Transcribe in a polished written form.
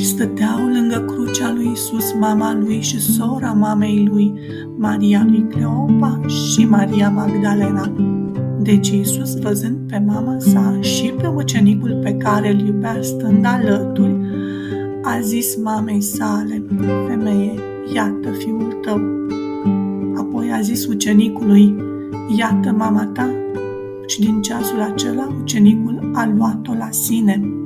stăteau lângă crucea lui Iisus mama lui și sora mamei lui, Maria lui Cleopa și Maria Magdalena. Deci Iisus, văzând pe mama sa și pe ucenicul pe care îl iubea stând alături, a zis mamei sale: Femeie, iată fiul tău. Apoi a zis ucenicului: iată mama ta. Și din ceasul acela ucenicul a luat-o la sine.